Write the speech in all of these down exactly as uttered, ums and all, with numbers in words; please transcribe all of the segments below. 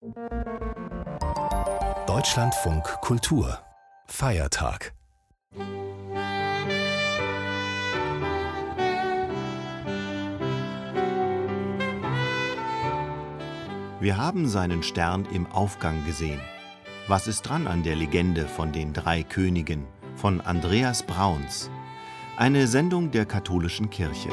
Deutschlandfunk Kultur Feiertag. Wir haben seinen Stern im Aufgang gesehen. Was ist dran an der Legende von den drei Königen von Andreas Brauns? Eine Sendung der katholischen Kirche.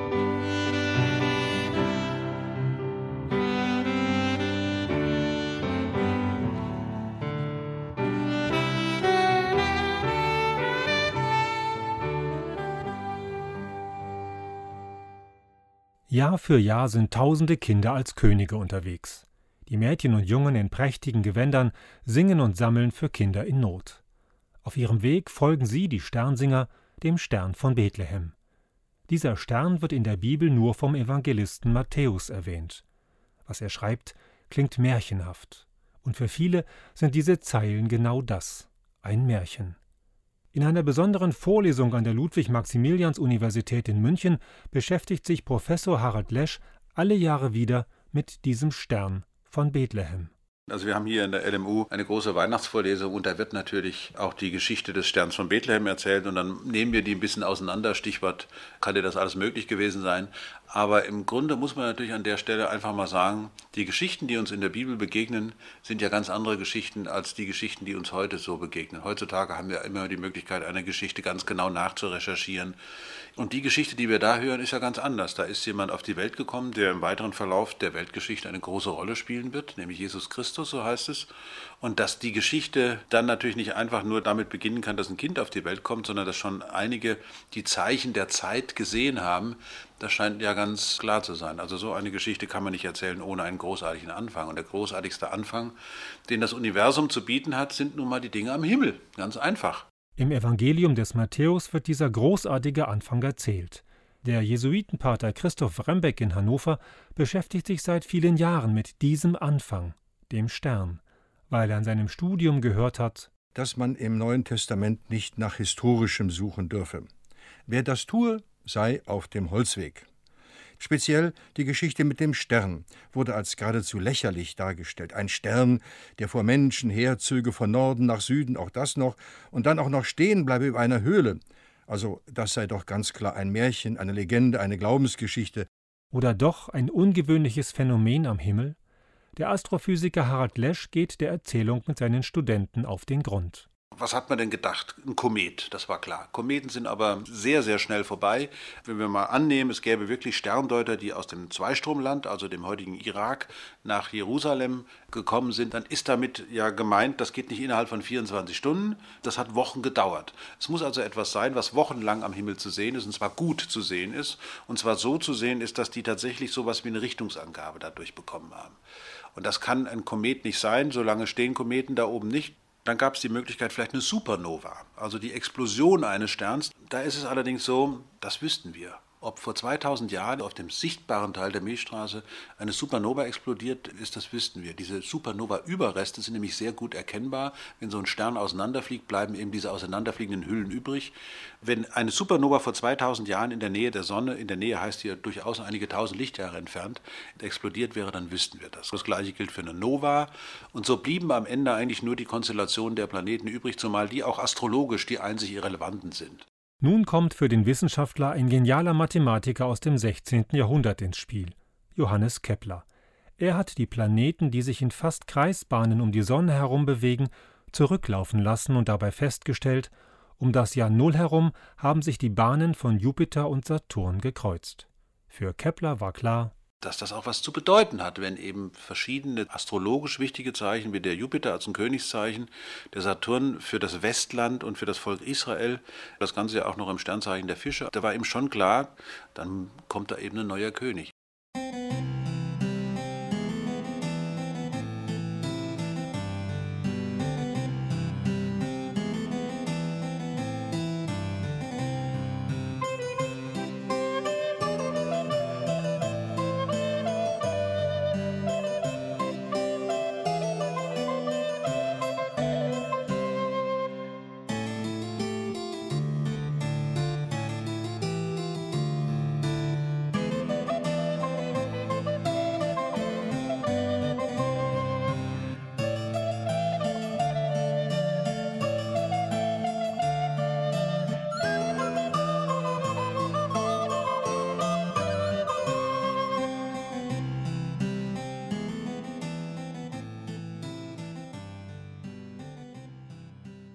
Jahr für Jahr sind tausende Kinder als Könige unterwegs. Die Mädchen und Jungen in prächtigen Gewändern singen und sammeln für Kinder in Not. Auf ihrem Weg folgen sie, die Sternsinger, dem Stern von Bethlehem. Dieser Stern wird in der Bibel nur vom Evangelisten Matthäus erwähnt. Was er schreibt, klingt märchenhaft. Und für viele sind diese Zeilen genau das, ein Märchen. In einer besonderen Vorlesung an der Ludwig-Maximilians-Universität in München beschäftigt sich Professor Harald Lesch alle Jahre wieder mit diesem Stern von Bethlehem. Also wir haben hier in der L M U eine große Weihnachtsvorlesung und da wird natürlich auch die Geschichte des Sterns von Bethlehem erzählt und dann nehmen wir die ein bisschen auseinander. Stichwort, kann dir das alles möglich gewesen sein? Aber im Grunde muss man natürlich an der Stelle einfach mal sagen, die Geschichten, die uns in der Bibel begegnen, sind ja ganz andere Geschichten als die Geschichten, die uns heute so begegnen. Heutzutage haben wir immer die Möglichkeit, eine Geschichte ganz genau nachzurecherchieren. Und die Geschichte, die wir da hören, ist ja ganz anders. Da ist jemand auf die Welt gekommen, der im weiteren Verlauf der Weltgeschichte eine große Rolle spielen wird, nämlich Jesus Christus, so heißt es. Und dass die Geschichte dann natürlich nicht einfach nur damit beginnen kann, dass ein Kind auf die Welt kommt, sondern dass schon einige die Zeichen der Zeit gesehen haben, das scheint ja ganz klar zu sein. Also so eine Geschichte kann man nicht erzählen ohne einen großartigen Anfang. Und der großartigste Anfang, den das Universum zu bieten hat, sind nun mal die Dinge am Himmel. Ganz einfach. Im Evangelium des Matthäus wird dieser großartige Anfang erzählt. Der Jesuitenpater Christoph Rembeck in Hannover beschäftigt sich seit vielen Jahren mit diesem Anfang, dem Stern, weil er in seinem Studium gehört hat, dass man im Neuen Testament nicht nach Historischem suchen dürfe. Wer das tue, sei auf dem Holzweg. Speziell die Geschichte mit dem Stern wurde als geradezu lächerlich dargestellt. Ein Stern, der vor Menschen herzöge von Norden nach Süden, auch das noch, und dann auch noch stehen bleibe über einer Höhle. Also das sei doch ganz klar ein Märchen, eine Legende, eine Glaubensgeschichte. Oder doch ein ungewöhnliches Phänomen am Himmel? Der Astrophysiker Harald Lesch geht der Erzählung mit seinen Studenten auf den Grund. Was hat man denn gedacht? Ein Komet, das war klar. Kometen sind aber sehr, sehr schnell vorbei. Wenn wir mal annehmen, es gäbe wirklich Sterndeuter, die aus dem Zweistromland, also dem heutigen Irak, nach Jerusalem gekommen sind, dann ist damit ja gemeint, das geht nicht innerhalb von vierundzwanzig Stunden, das hat Wochen gedauert. Es muss also etwas sein, was wochenlang am Himmel zu sehen ist, und zwar gut zu sehen ist, und zwar so zu sehen ist, dass die tatsächlich sowas wie eine Richtungsangabe dadurch bekommen haben. Und das kann ein Komet nicht sein, solange stehen Kometen da oben nicht. Dann gab es die Möglichkeit vielleicht eine Supernova, also die Explosion eines Sterns. Da ist es allerdings so, das wüssten wir. Ob vor zweitausend Jahren auf dem sichtbaren Teil der Milchstraße eine Supernova explodiert ist, das wüssten wir. Diese Supernova-Überreste sind nämlich sehr gut erkennbar. Wenn so ein Stern auseinanderfliegt, bleiben eben diese auseinanderfliegenden Hüllen übrig. Wenn eine Supernova vor zweitausend Jahren in der Nähe der Sonne, in der Nähe heißt hier durchaus einige tausend Lichtjahre entfernt, explodiert wäre, dann wüssten wir das. Das Gleiche gilt für eine Nova. Und so blieben am Ende eigentlich nur die Konstellationen der Planeten übrig, zumal die auch astrologisch die einzig irrelevanten sind. Nun kommt für den Wissenschaftler ein genialer Mathematiker aus dem sechzehnten Jahrhundert ins Spiel, Johannes Kepler. Er hat die Planeten, die sich in fast Kreisbahnen um die Sonne herum bewegen, zurücklaufen lassen und dabei festgestellt, um das Jahr Null herum haben sich die Bahnen von Jupiter und Saturn gekreuzt. Für Kepler war klar, dass das auch was zu bedeuten hat, wenn eben verschiedene astrologisch wichtige Zeichen wie der Jupiter als ein Königszeichen, der Saturn für das Westland und für das Volk Israel, das Ganze ja auch noch im Sternzeichen der Fische, da war ihm schon klar, dann kommt da eben ein neuer König.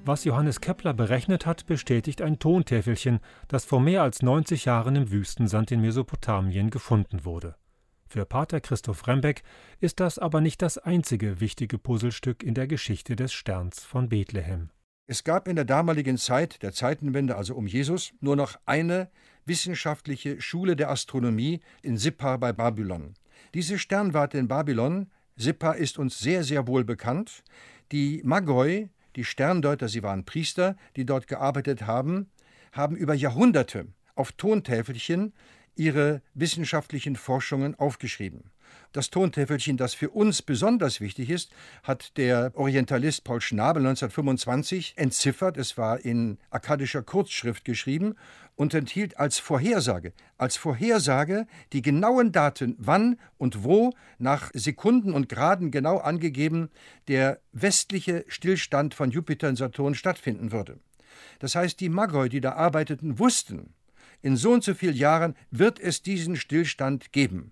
Was Johannes Kepler berechnet hat, bestätigt ein Tontäfelchen, das vor mehr als neunzig Jahren im Wüstensand in Mesopotamien gefunden wurde. Für Pater Christoph Rembeck ist das aber nicht das einzige wichtige Puzzlestück in der Geschichte des Sterns von Bethlehem. Es gab in der damaligen Zeit, der Zeitenwende, also um Jesus, nur noch eine wissenschaftliche Schule der Astronomie in Sippar bei Babylon. Diese Sternwarte in Babylon, Sippar, ist uns sehr, sehr wohl bekannt. Die Magoi, die Sterndeuter, sie waren Priester, die dort gearbeitet haben, haben über Jahrhunderte auf Tontäfelchen ihre wissenschaftlichen Forschungen aufgeschrieben. Das Tontäfelchen, das für uns besonders wichtig ist, hat der Orientalist Paul Schnabel neunzehnhundertfünfundzwanzig entziffert. Es war in akkadischer Kurzschrift geschrieben und enthielt als Vorhersage, als Vorhersage die genauen Daten, wann und wo, nach Sekunden und Graden genau angegeben, der westliche Stillstand von Jupiter und Saturn stattfinden würde. Das heißt, die Magoi, die da arbeiteten, wussten, in so und so vielen Jahren wird es diesen Stillstand geben.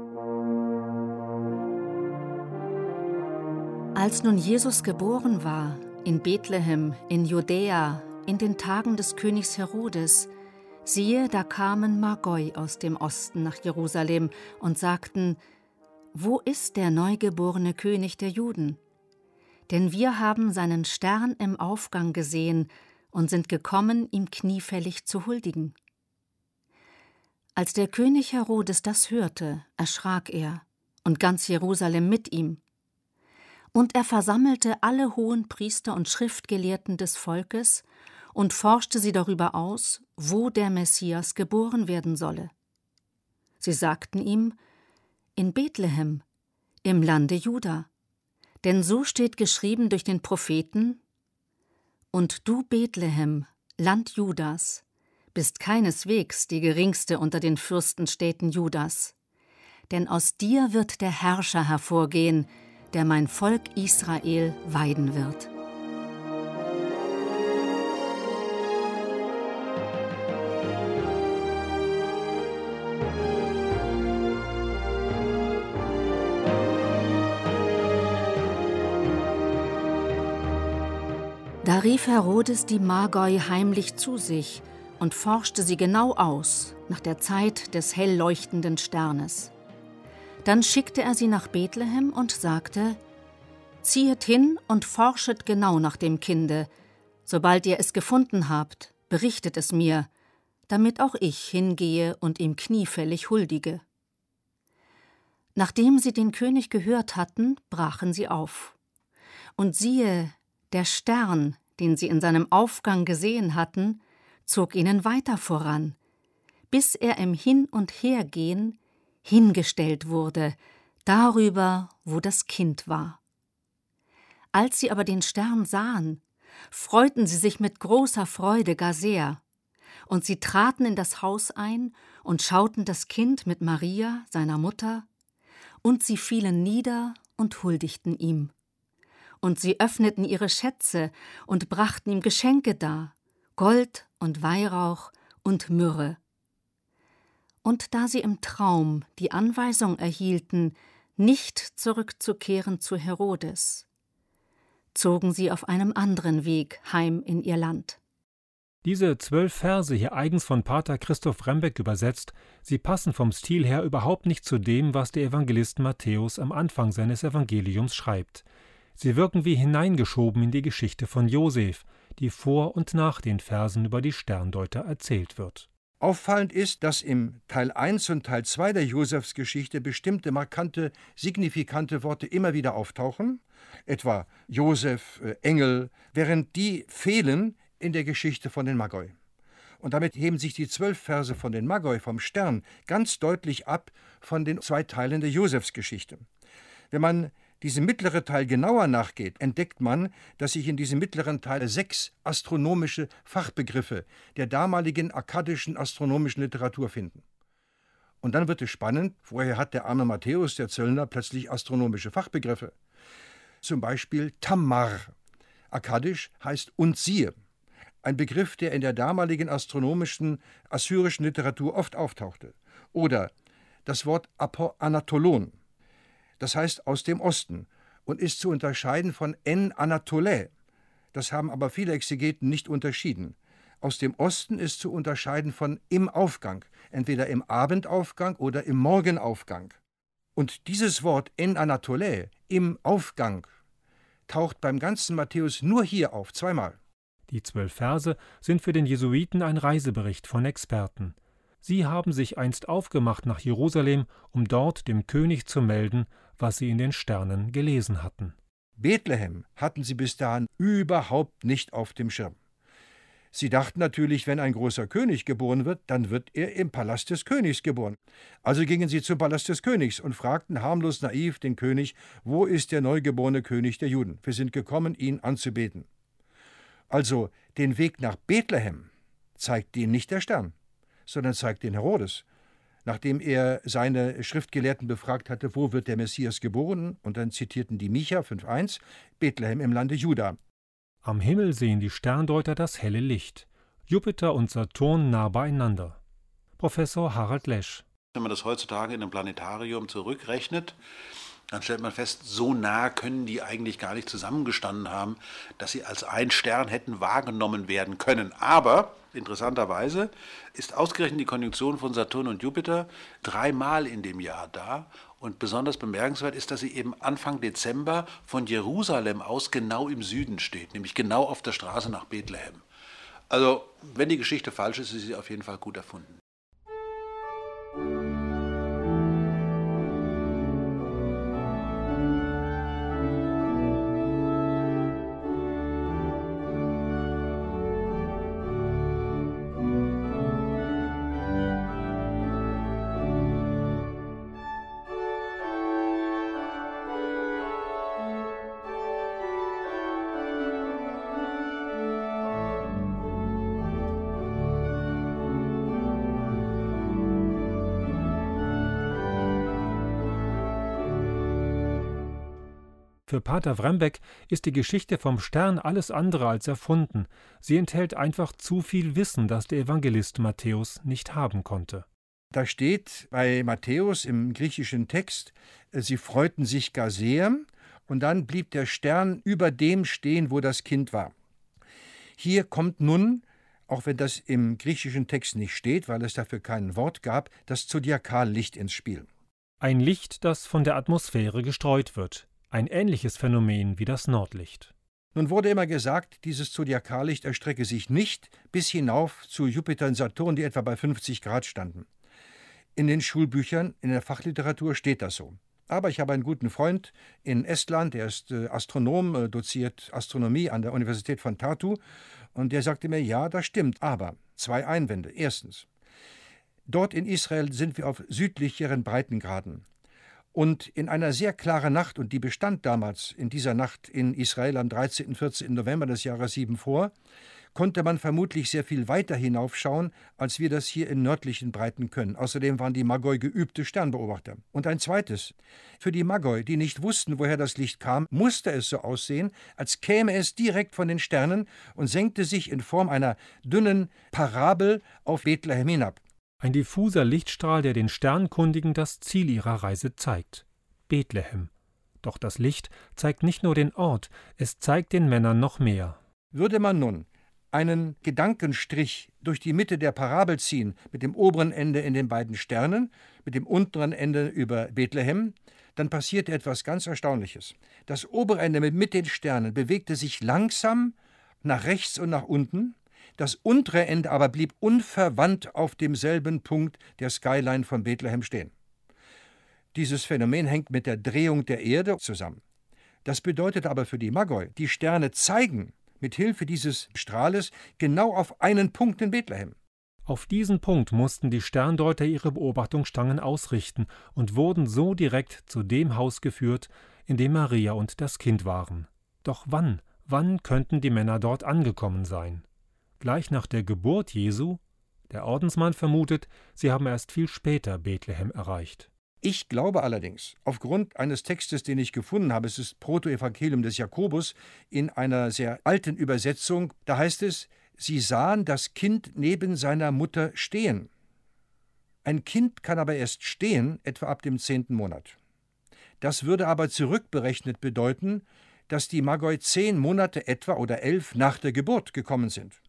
Als nun Jesus geboren war, in Bethlehem, in Judäa, in den Tagen des Königs Herodes, siehe, da kamen Magoi aus dem Osten nach Jerusalem und sagten: Wo ist der neugeborene König der Juden? Denn wir haben seinen Stern im Aufgang gesehen und sind gekommen, ihm kniefällig zu huldigen. Als der König Herodes das hörte, erschrak er, und ganz Jerusalem mit ihm. Und er versammelte alle hohen Priester und Schriftgelehrten des Volkes und forschte sie darüber aus, wo der Messias geboren werden solle. Sie sagten ihm: In Bethlehem, im Lande Juda, denn so steht geschrieben durch den Propheten: Und du, Bethlehem, Land Judas, bist keineswegs die geringste unter den Fürstenstädten Judas. Denn aus dir wird der Herrscher hervorgehen, der mein Volk Israel weiden wird. Da rief Herodes die Magoi heimlich zu sich und forschte sie genau aus, nach der Zeit des hell leuchtenden Sternes. Dann schickte er sie nach Bethlehem und sagte: Ziehet hin und forschet genau nach dem Kinde. Sobald ihr es gefunden habt, berichtet es mir, damit auch ich hingehe und ihm kniefällig huldige. Nachdem sie den König gehört hatten, brachen sie auf. Und siehe, der Stern, den sie in seinem Aufgang gesehen hatten, zog ihnen weiter voran, bis er im Hin- und Hergehen hingestellt wurde, darüber, wo das Kind war. Als sie aber den Stern sahen, freuten sie sich mit großer Freude gar sehr, und sie traten in das Haus ein und schauten das Kind mit Maria, seiner Mutter, und sie fielen nieder und huldigten ihm. Und sie öffneten ihre Schätze und brachten ihm Geschenke dar, Gold und Weihrauch und Myrrhe. Und da sie im Traum die Anweisung erhielten, nicht zurückzukehren zu Herodes, zogen sie auf einem anderen Weg heim in ihr Land. Diese zwölf Verse, hier eigens von Pater Christoph Rembeck übersetzt, sie passen vom Stil her überhaupt nicht zu dem, was der Evangelist Matthäus am Anfang seines Evangeliums schreibt. Sie wirken wie hineingeschoben in die Geschichte von Josef, die vor und nach den Versen über die Sterndeuter erzählt wird. Auffallend ist, dass im Teil eins und Teil zwei der Josefsgeschichte bestimmte markante, signifikante Worte immer wieder auftauchen, etwa Josef, äh, Engel, während die fehlen in der Geschichte von den Magoi. Und damit heben sich die zwölf Verse von den Magoi vom Stern ganz deutlich ab von den zwei Teilen der Josefsgeschichte. Wenn man diesem mittleren Teil genauer nachgeht, entdeckt man, dass sich in diesem mittleren Teil sechs astronomische Fachbegriffe der damaligen akkadischen astronomischen Literatur finden. Und dann wird es spannend, woher hat der arme Matthäus, der Zöllner, plötzlich astronomische Fachbegriffe? Zum Beispiel Tammar. Akkadisch heißt und siehe. Ein Begriff, der in der damaligen astronomischen assyrischen Literatur oft auftauchte. Oder das Wort Apo-Anatolon. Das heißt aus dem Osten und ist zu unterscheiden von En Anatolae. Das haben aber viele Exegeten nicht unterschieden. Aus dem Osten ist zu unterscheiden von im Aufgang, entweder im Abendaufgang oder im Morgenaufgang. Und dieses Wort en Anatolae, im Aufgang, taucht beim ganzen Matthäus nur hier auf, zweimal. Die zwölf Verse sind für den Jesuiten ein Reisebericht von Experten. Sie haben sich einst aufgemacht nach Jerusalem, um dort dem König zu melden, was sie in den Sternen gelesen hatten. Bethlehem hatten sie bis dahin überhaupt nicht auf dem Schirm. Sie dachten natürlich, wenn ein großer König geboren wird, dann wird er im Palast des Königs geboren. Also gingen sie zum Palast des Königs und fragten harmlos naiv den König, wo ist der neugeborene König der Juden? Wir sind gekommen, ihn anzubeten. Also den Weg nach Bethlehem zeigt ihnen nicht der Stern, sondern zeigt den Herodes. Nachdem er seine Schriftgelehrten befragt hatte, wo wird der Messias geboren, und dann zitierten die Micha fünf eins, Bethlehem im Lande Juda. Am Himmel sehen die Sterndeuter das helle Licht. Jupiter und Saturn nah beieinander. Professor Harald Lesch. Wenn man das heutzutage in einem Planetarium zurückrechnet, dann stellt man fest, so nah können die eigentlich gar nicht zusammengestanden haben, dass sie als ein Stern hätten wahrgenommen werden können. Aber interessanterweise ist ausgerechnet die Konjunktion von Saturn und Jupiter dreimal in dem Jahr da. Und besonders bemerkenswert ist, dass sie eben Anfang Dezember von Jerusalem aus genau im Süden steht, nämlich genau auf der Straße nach Bethlehem. Also, wenn die Geschichte falsch ist, ist sie auf jeden Fall gut erfunden. Für Pater Vrembeck ist die Geschichte vom Stern alles andere als erfunden. Sie enthält einfach zu viel Wissen, das der Evangelist Matthäus nicht haben konnte. Da steht bei Matthäus im griechischen Text, sie freuten sich gar sehr, und dann blieb der Stern über dem stehen, wo das Kind war. Hier kommt nun, auch wenn das im griechischen Text nicht steht, weil es dafür kein Wort gab, das Zodiakallicht ins Spiel. Ein Licht, das von der Atmosphäre gestreut wird. Ein ähnliches Phänomen wie das Nordlicht. Nun wurde immer gesagt, dieses Zodiakallicht erstrecke sich nicht bis hinauf zu Jupiter und Saturn, die etwa bei fünfzig Grad standen. In den Schulbüchern, in der Fachliteratur steht das so. Aber ich habe einen guten Freund in Estland, der ist Astronom, doziert Astronomie an der Universität von Tartu, und der sagte mir, ja, das stimmt, aber zwei Einwände. Erstens, dort in Israel sind wir auf südlicheren Breitengraden. Und in einer sehr klaren Nacht, und die bestand damals in dieser Nacht in Israel am dreizehnten und vierzehnten November des Jahres sieben vor, konnte man vermutlich sehr viel weiter hinaufschauen, als wir das hier in nördlichen Breiten können. Außerdem waren die Magoi geübte Sternbeobachter. Und ein zweites, für die Magoi, die nicht wussten, woher das Licht kam, musste es so aussehen, als käme es direkt von den Sternen und senkte sich in Form einer dünnen Parabel auf Bethlehem hinab. Ein diffuser Lichtstrahl, der den Sternkundigen das Ziel ihrer Reise zeigt: Bethlehem. Doch das Licht zeigt nicht nur den Ort, es zeigt den Männern noch mehr. Würde man nun einen Gedankenstrich durch die Mitte der Parabel ziehen, mit dem oberen Ende in den beiden Sternen, mit dem unteren Ende über Bethlehem, dann passierte etwas ganz Erstaunliches. Das obere Ende mit den Sternen bewegte sich langsam nach rechts und nach unten, das untere Ende aber blieb unverwandt auf demselben Punkt der Skyline von Bethlehem stehen. Dieses Phänomen hängt mit der Drehung der Erde zusammen. Das bedeutet aber für die Magoi, die Sterne zeigen mit Hilfe dieses Strahles genau auf einen Punkt in Bethlehem. Auf diesen Punkt mussten die Sterndeuter ihre Beobachtungsstangen ausrichten und wurden so direkt zu dem Haus geführt, in dem Maria und das Kind waren. Doch wann, wann könnten die Männer dort angekommen sein? Gleich nach der Geburt Jesu? Der Ordensmann vermutet, sie haben erst viel später Bethlehem erreicht. Ich glaube allerdings, aufgrund eines Textes, den ich gefunden habe, es ist Protoevangelium des Jakobus, in einer sehr alten Übersetzung, da heißt es, sie sahen das Kind neben seiner Mutter stehen. Ein Kind kann aber erst stehen, etwa ab dem zehnten Monat. Das würde aber zurückberechnet bedeuten, dass die Magoi zehn Monate etwa oder elf nach der Geburt gekommen sind.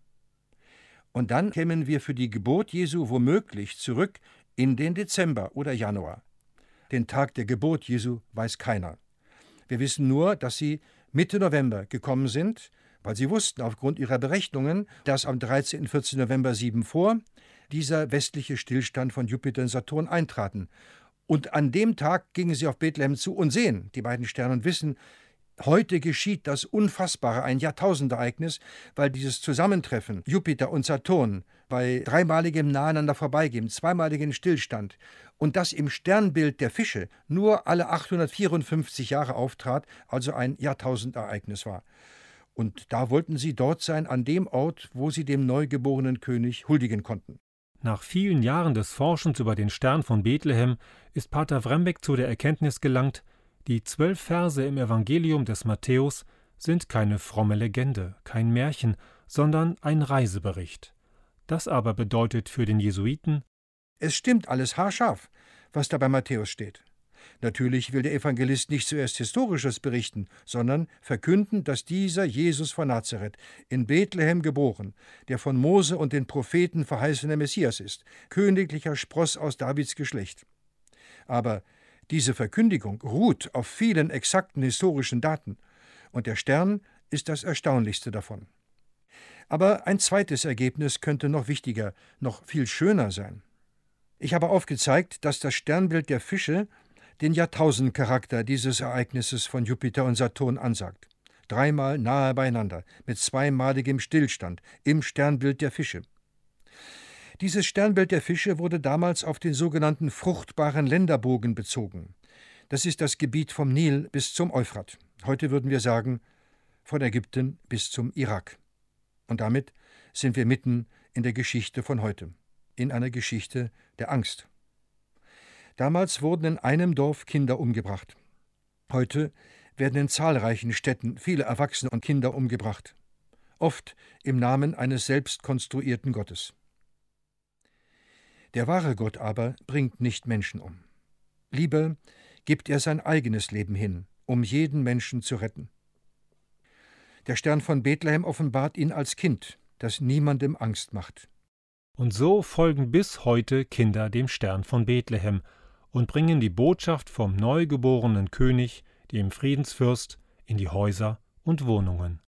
Und dann kämen wir für die Geburt Jesu womöglich zurück in den Dezember oder Januar. Den Tag der Geburt Jesu weiß keiner. Wir wissen nur, dass sie Mitte November gekommen sind, weil sie wussten aufgrund ihrer Berechnungen, dass am dreizehnten und vierzehnten November sieben vor dieser westliche Stillstand von Jupiter und Saturn eintraten. Und an dem Tag gingen sie auf Bethlehem zu und sehen die beiden Sterne und wissen, heute geschieht das Unfassbare, ein Jahrtausendereignis, weil dieses Zusammentreffen Jupiter und Saturn bei dreimaligem Naheinander vorbeigehen, zweimaligem Stillstand und das im Sternbild der Fische nur alle achthundertvierundfünfzig Jahre auftrat, also ein Jahrtausendereignis war. Und da wollten sie dort sein, an dem Ort, wo sie dem neugeborenen König huldigen konnten. Nach vielen Jahren des Forschens über den Stern von Bethlehem ist Pater Wrembeck zu der Erkenntnis gelangt, die zwölf Verse im Evangelium des Matthäus sind keine fromme Legende, kein Märchen, sondern ein Reisebericht. Das aber bedeutet für den Jesuiten: Es stimmt alles haarscharf, was da bei Matthäus steht. Natürlich will der Evangelist nicht zuerst Historisches berichten, sondern verkünden, dass dieser Jesus von Nazareth, in Bethlehem geboren, der von Mose und den Propheten verheißene Messias ist, königlicher Spross aus Davids Geschlecht. Aber diese Verkündigung ruht auf vielen exakten historischen Daten, und der Stern ist das Erstaunlichste davon. Aber ein zweites Ergebnis könnte noch wichtiger, noch viel schöner sein. Ich habe aufgezeigt, dass das Sternbild der Fische den Jahrtausendcharakter dieses Ereignisses von Jupiter und Saturn ansagt. Dreimal nahe beieinander, mit zweimaligem Stillstand im Sternbild der Fische. Dieses Sternbild der Fische wurde damals auf den sogenannten fruchtbaren Länderbogen bezogen. Das ist das Gebiet vom Nil bis zum Euphrat. Heute würden wir sagen, von Ägypten bis zum Irak. Und damit sind wir mitten in der Geschichte von heute, in einer Geschichte der Angst. Damals wurden in einem Dorf Kinder umgebracht. Heute werden in zahlreichen Städten viele Erwachsene und Kinder umgebracht, oft im Namen eines selbst konstruierten Gottes. Der wahre Gott aber bringt nicht Menschen um. Lieber gibt er sein eigenes Leben hin, um jeden Menschen zu retten. Der Stern von Bethlehem offenbart ihn als Kind, das niemandem Angst macht. Und so folgen bis heute Kinder dem Stern von Bethlehem und bringen die Botschaft vom neugeborenen König, dem Friedensfürst, in die Häuser und Wohnungen.